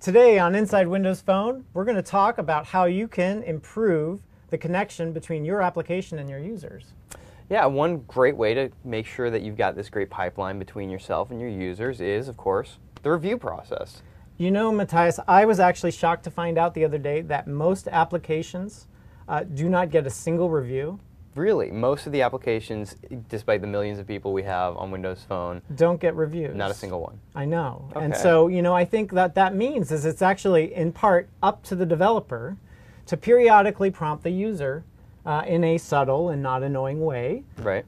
Today on Inside Windows Phone, we're going to talk about how you can improve the connection between your application and your users. Yeah, one great way to make sure that you've got this great pipeline between yourself and your users is, of course, the review process. You know, Matthias, I was actually shocked to find out the other day that most applications do not get a single review. Really, most of the applications, despite the millions of people we have on Windows Phone, don't get reviews. Not a single one. I know. Okay. And so, you know, I think that means is it's actually in part up to the developer to periodically prompt the user in a subtle and not annoying way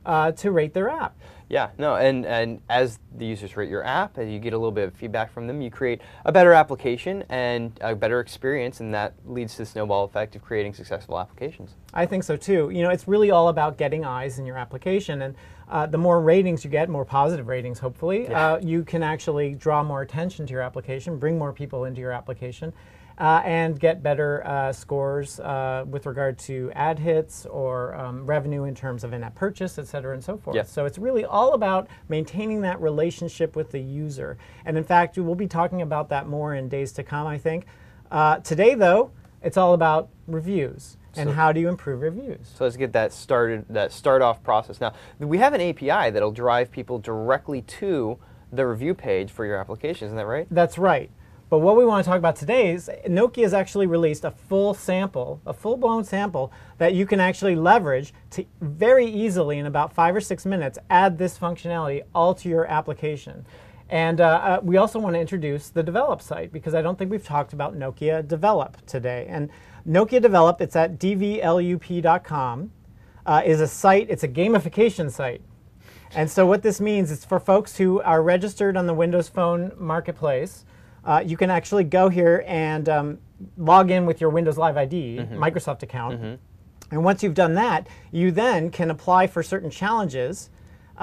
to rate their app. Yeah, no, and as the users rate your app, and you get a little bit of feedback from them, you create a better application and a better experience, and that leads to the snowball effect of creating successful applications. I think so too. You know, it's really all about getting eyes in your application, and the more ratings you get, more positive ratings hopefully, you can actually draw more attention to your application, bring more people into your application, and get better scores with regard to ad hits or revenue in terms of in-app purchase, et cetera, and so forth. Yep. So it's really all about maintaining that relationship with the user. And in fact, we'll be talking about that more in days to come, I think. Today, though, it's all about reviews. And how do you improve reviews? So let's get that started, that start-off process. Now, we have an API that'll drive people directly to the review page for your application. Isn't that right? That's right. But what we want to talk about today is Nokia has actually released a full sample, a full-blown sample that you can actually leverage to very easily, in about 5 or 6 minutes, add this functionality all to your application. And we also want to introduce the Develop site, because I don't think we've talked about Nokia Develop today. And Nokia Develop, it's at dvlup.com, is a site, it's a gamification site. And so what this means is for folks who are registered on the Windows Phone Marketplace, you can actually go here and log in with your Windows Live ID, Microsoft account. And once you've done that, you then can apply for certain challenges,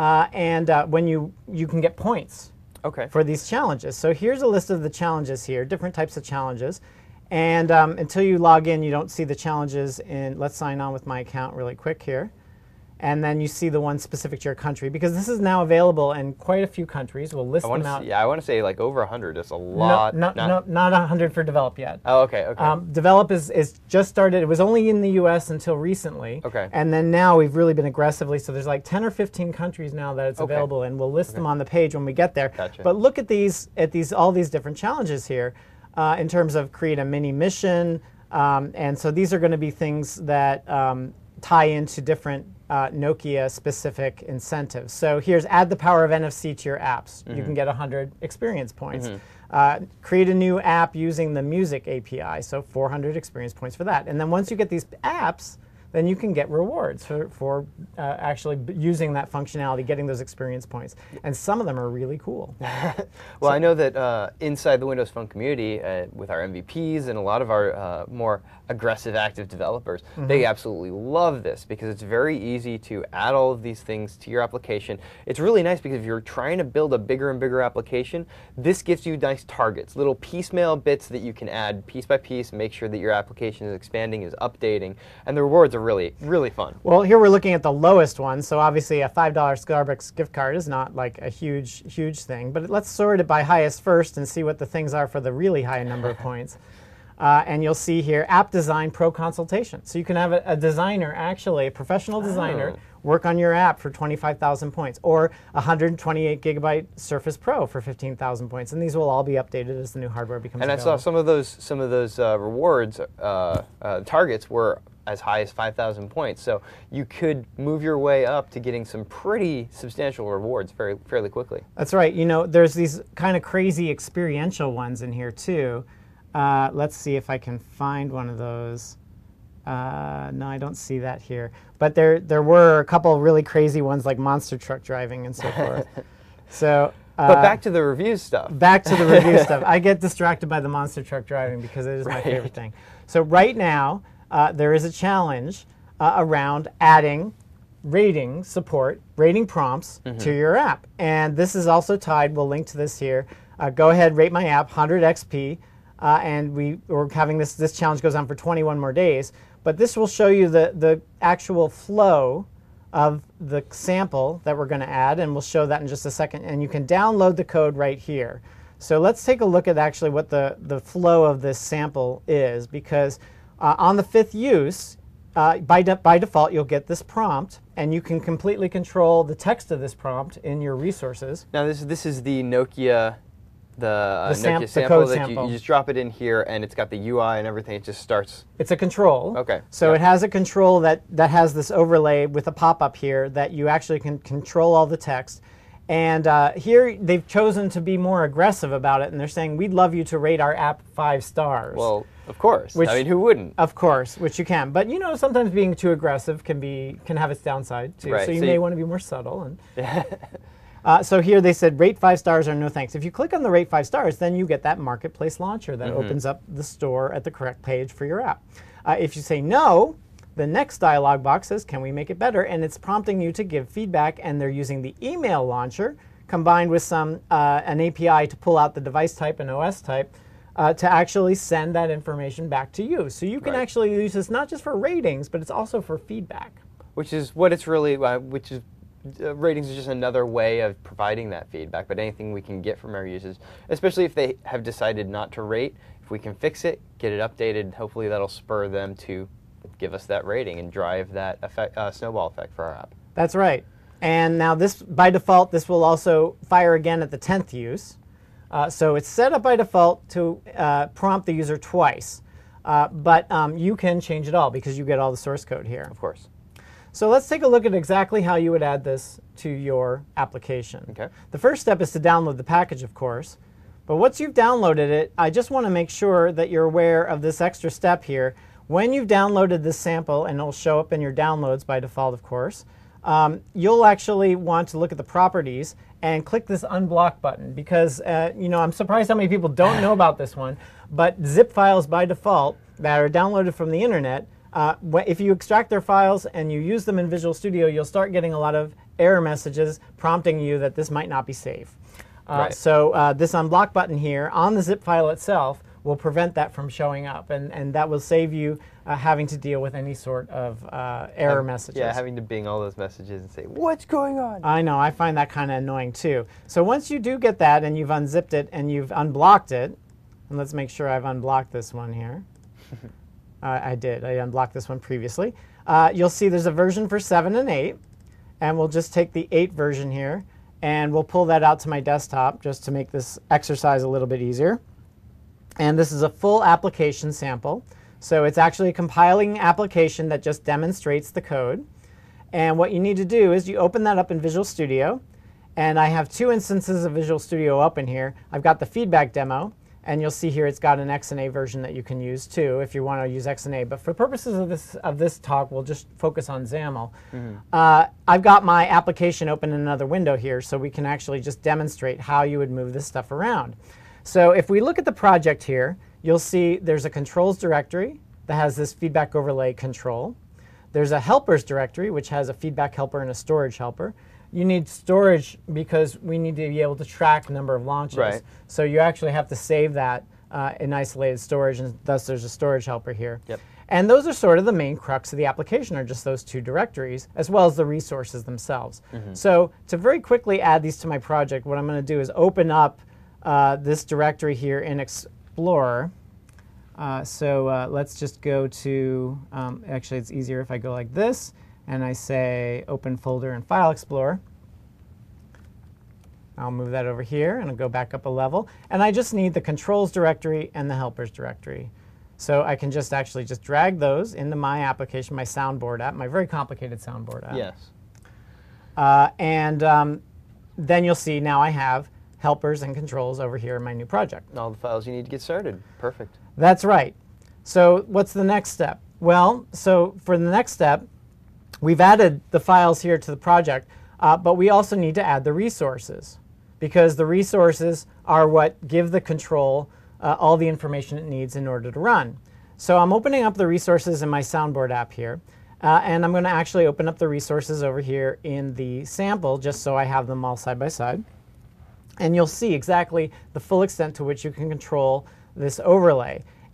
and when you can get points for these challenges. So here's a list of the challenges here, different types of challenges. And until you log in, you don't see the challenges in. Let's sign on with my account really quick here. And then you see the one specific to your country, because this is now available in quite a few countries. We'll list them out. Yeah, I want to say like over 100. That's a lot. No, not 100 for Develop yet. Oh, okay, okay. Develop is just started. It was only in the U.S. until recently. Okay. And then now we've really been aggressively. So there's like 10 or 15 countries now that it's available, and we'll list them on the page when we get there. Gotcha. But look at all these different challenges here, in terms of create a mini mission, and so these are going to be things that tie into different Nokia-specific incentives. So here's add the power of NFC to your apps. You can get 100 experience points. Create a new app using the Music API, so 400 experience points for that. And then once you get these apps, then you can get rewards for actually using that functionality, getting those experience points. And some of them are really cool. Well, I know that inside the Windows Phone community, with our MVPs and a lot of our more aggressive, active developers, they absolutely love this, because it's very easy to add all of these things to your application. It's really nice because if you're trying to build a bigger and bigger application, this gives you nice targets, little piecemeal bits that you can add piece by piece, make sure that your application is expanding, is updating, and the rewards are really, really fun. Well, here we're looking at the lowest one, so obviously a $5 Starbucks gift card is not like a huge thing, but let's sort it by highest first and see what the things are for the really high number of points. And you'll see here, App Design Pro Consultation. So you can have a designer, actually, a professional designer, work on your app for 25,000 points, or 128 gigabyte Surface Pro for 15,000 points. And these will all be updated as the new hardware becomes available. And I saw some of those rewards targets were as high as 5,000 points. So you could move your way up to getting some pretty substantial rewards fairly quickly. That's right. You know, there's these kind of crazy experiential ones in here too. Let's see if I can find one of those. No, I don't see that here. But there were a couple of really crazy ones like monster truck driving and so forth. So. But back to the review stuff. Back to the review stuff. I get distracted by the monster truck driving because it is my favorite thing. So right now, there is a challenge around adding rating support, rating prompts to your app. And this is also tied, we'll link to this here. Go ahead, rate my app, 100 XP. And we're having this challenge goes on for 21 more days. But this will show you the actual flow of the sample that we're going to add, and we'll show that in just a second. And you can download the code right here. So let's take a look at actually what the flow of this sample is, because on the 5th use, by default, you'll get this prompt, and you can completely control the text of this prompt in your resources. Now this is the Nokia, Nokia the sample code that sample. you just drop it in here, and it's got the UI and everything. It just starts. It's a control. Okay. So Yeah. it has a control that has this overlay with a pop-up here that you actually can control all the text. And here they've chosen to be more aggressive about it, and they're saying, we'd love you to rate our app 5 stars. Well, of course. Which- I mean, who wouldn't? Of course, which you can. But you know, sometimes being too aggressive can have its downside too. Right. So you So may you- want to be more subtle. And so here they said rate 5 stars or no thanks. If you click on the rate 5 stars, then you get that marketplace launcher that opens up the store at the correct page for your app. If you say no, the next dialog box says, can we make it better? And it's prompting you to give feedback, and they're using the email launcher combined with an API to pull out the device type and OS type to actually send that information back to you. So you can Right. actually use this not just for ratings, but it's also for feedback. Which is what it's really. Ratings is just another way of providing that feedback. But anything we can get from our users, especially if they have decided not to rate, if we can fix it, get it updated, hopefully that'll spur them to give us that rating and drive that snowball effect for our app. That's right. And now this, by default, this will also fire again at the 10th use. So it's set up by default to prompt the user twice. But you can change it all because you get all the source code here. Of course. So let's take a look at exactly how you would add this to your application. Okay. The first step is to download the package, of course. But once you've downloaded it, I just want to make sure that you're aware of this extra step here. When you've downloaded this sample, and it'll show up in your downloads by default, of course, you'll actually want to look at the properties and click this unblock button because, you know, I'm surprised how many people don't know about this one, but zip files by default that are downloaded from the internet, if you extract their files and you use them in Visual Studio, you'll start getting a lot of error messages prompting you that this might not be safe. Right. So this unblock button here on the zip file itself will prevent that from showing up, and that will save you having to deal with any sort of error messages. Yeah, having to bing all those messages and say, what's going on? I know, I find that kind of annoying too. So once you do get that and you've unzipped it and you've unblocked it, and let's make sure I've unblocked this one here. I did, I unblocked this one previously. You'll see there's a version for 7 and 8, and we'll just take the 8 version here, and we'll pull that out to my desktop just to make this exercise a little bit easier. And this is a full application sample. So it's actually a compiling application that just demonstrates the code. And what you need to do is you open that up in Visual Studio. And I have 2 instances of Visual Studio open here. I've got the feedback demo. And you'll see here it's got an XNA version that you can use too if you want to use XNA. But for purposes of this talk, we'll just focus on XAML. I've got my application open in another window here, so we can actually just demonstrate how you would move this stuff around. So if we look at the project here, you'll see there's a controls directory that has this feedback overlay control. There's a helpers directory, which has a feedback helper and a storage helper. You need storage because we need to be able to track number of launches. Right. So you actually have to save that in isolated storage, and thus there's a storage helper here. Yep. And those are sort of the main crux of the application, are just those 2 directories, as well as the resources themselves. So to very quickly add these to my project, what I'm going to do is open up this directory here in Explorer. Let's just go to, actually it's easier if I go like this, and I say Open Folder in File Explorer. I'll move that over here, and I'll go back up a level. And I just need the controls directory and the helpers directory. So I can just actually just drag those into my application, my soundboard app, my very complicated soundboard app. Yes. Then you'll see now I have helpers and controls over here in my new project. All the files you need to get started. Perfect. That's right. So what's the next step? Well, so for the next step, we've added the files here to the project, but we also need to add the resources because the resources are what give the control all the information it needs in order to run. So I'm opening up the resources in my soundboard app here, and I'm going to actually open up the resources over here in the sample just so I have them all side by side. And you'll see exactly the full extent to which you can control this overlay.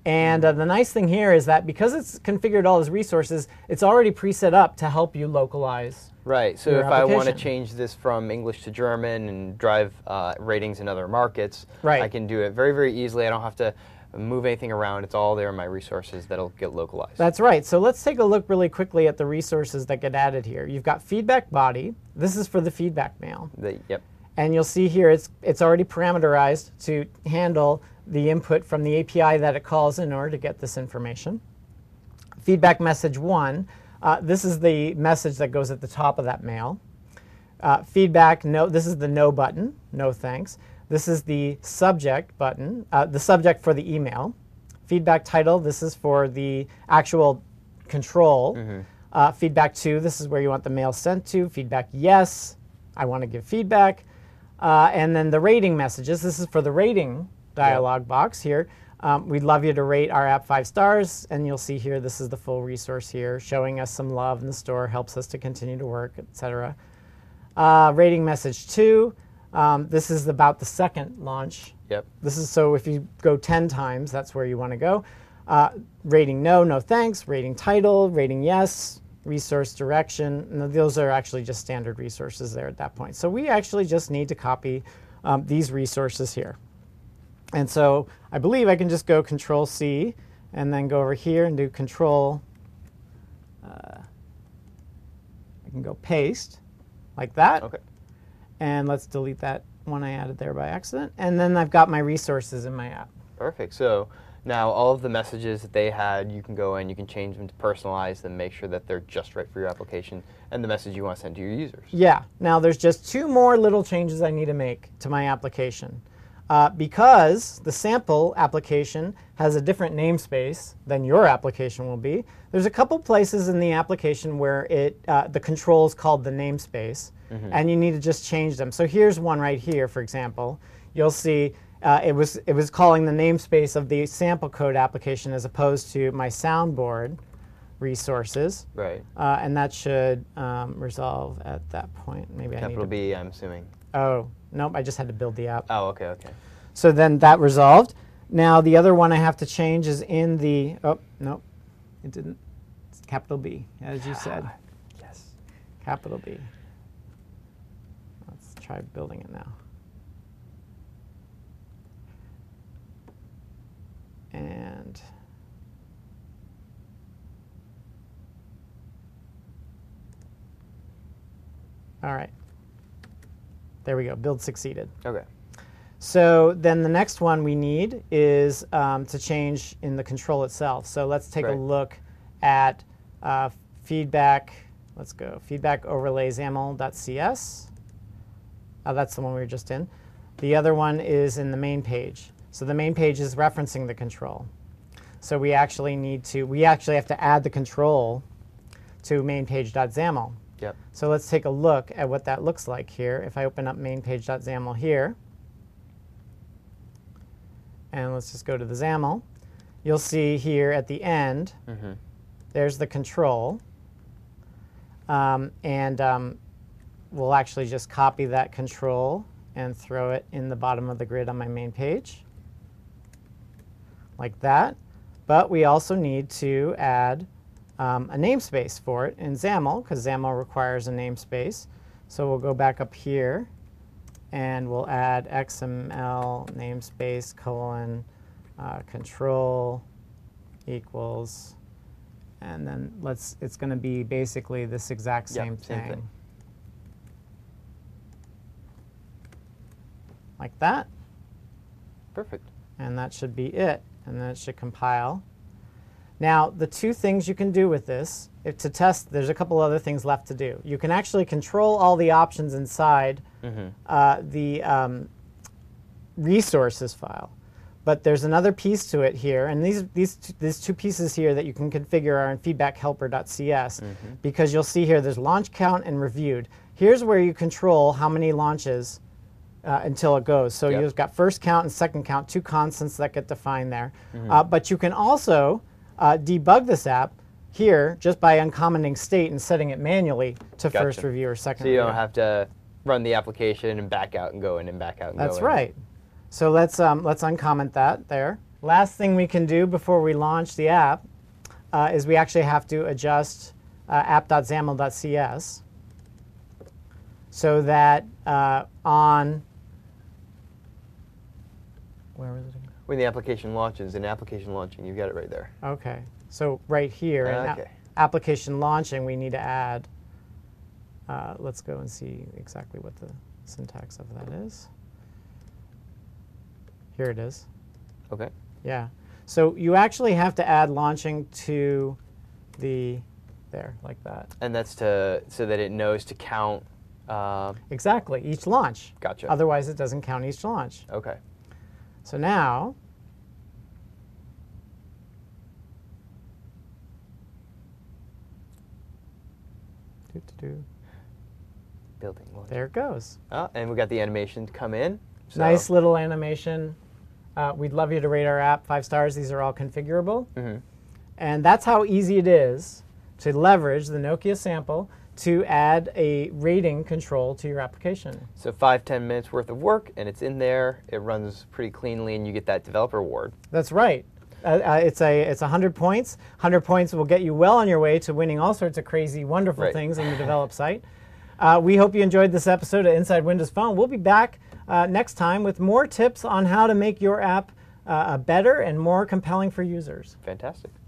And the nice thing here is that because it's configured all those resources, it's already preset up to help you localize. Right. So your if I want to application. change this from English to German and drive ratings in other markets, Right. I can do it very, very easily. I don't have to move anything around. It's all there in my resources that'll get localized. That's right. So let's take a look really quickly at the resources that get added here. You've got feedback body. This is for the feedback mail. Yep. And you'll see here it's already parameterized to handle the input from the API that it calls in order to get this information. Feedback message 1, this is the message that goes at the top of that mail. Feedback, no, this is the no button, no thanks. This is the subject button, the subject for the email. Feedback title, this is for the actual control. Feedback 2, this is where you want the mail sent to. Feedback yes, I want to give feedback. And then the rating messages, this is for the rating dialog box here. We'd love you to rate our app 5 stars, and you'll see here this is the full resource here, showing us some love in the store, helps us to continue to work, etc. Rating message 2, this is about the second launch. Yep. This is so if you go 10 times, that's where you want to go. Rating no, no thanks. Rating title, rating yes, resource direction. And those are actually just standard resources there at that point. So we actually just need to copy these resources here. And so I believe I can just go Control C and then go over here and do Control. I can go paste like that. Okay. And let's delete that one I added there by accident. And then I've got my resources in my app. Perfect. So now all of the messages that they had, you can go in, you can change them to personalize them, make sure that they're just right for your application and the message you want to send to your users. Yeah. Now there's just 2 more little changes I need to make to my application. Because the sample application has a different namespace than your application will be, there's a couple places in the application where the control is called the namespace, and you need to just change them. So here's one right here, for example. You'll see it was calling the namespace of the sample code application as opposed to my soundboard resources. Right. And that should resolve at that point. Maybe Capital I need to... B, I'm assuming. Oh, nope, I just had to build the app. Oh, okay, okay. So then that resolved. Now the other one I have to change is in the, oh, nope, it didn't. It's capital B, as you said. Yes. Capital B. Let's try building it now. And all right. There we go, build succeeded. Okay. So then the next one we need is to change in the control itself. So let's take a look at feedback. Let's go feedback overlay XAML.cs. That's the one we were just in. The other one is in the main page. So the main page is referencing the control. So we actually have to add the control to mainpage.xaml. Yep. So let's take a look at what that looks like here. If I open up mainpage.xaml here, and let's just go to the XAML, you'll see here at the end, there's the control. We'll actually just copy that control and throw it in the bottom of the grid on my main page, like that. But we also need to add a namespace for it in XAML, because XAML requires a namespace. So we'll go back up here, and we'll add XML namespace colon control equals, and then it's going to be basically this exact same thing. Like that. Perfect. And that should be it. And then it should compile. Now, the 2 things you can do with this, to test, there's a couple other things left to do. You can actually control all the options inside the resources file. But there's another piece to it here, and these 2 pieces here that you can configure are in feedbackhelper.cs, because you'll see here there's launch count and reviewed. Here's where you control how many launches until it goes. So you've got first count and second count, 2 constants that get defined there. But you can also debug this app here just by uncommenting state and setting it manually to first review or second review. So you don't have to run the application and back out and go in and back out and go in. That's right. So let's uncomment that there. Last thing we can do before we launch the app is we actually have to adjust app.xaml.cs so that where is it? When the application launches, in application launching, you've got it right there. Okay, so right here, in Okay. application launching, we need to add, let's go and see exactly what the syntax of that is. Here it is. Okay. Yeah. So you actually have to add launching to there, like that. And that's so that it knows to count. Exactly, each launch. Gotcha. Otherwise, it doesn't count each launch. Okay. So now, Building launch. there it goes. And we got the animation to come in. So. Nice little animation. We'd love you to rate our app 5 stars. These are all configurable. Mm-hmm. And that's how easy it is to leverage the Nokia sample to add a rating control to your application. So 5-10 minutes worth of work, and it's in there. It runs pretty cleanly, and you get that developer reward. That's right. It's 100 points. 100 points will get you well on your way to winning all sorts of crazy, wonderful things in the Develop site. We hope you enjoyed this episode of Inside Windows Phone. We'll be back next time with more tips on how to make your app better and more compelling for users. Fantastic.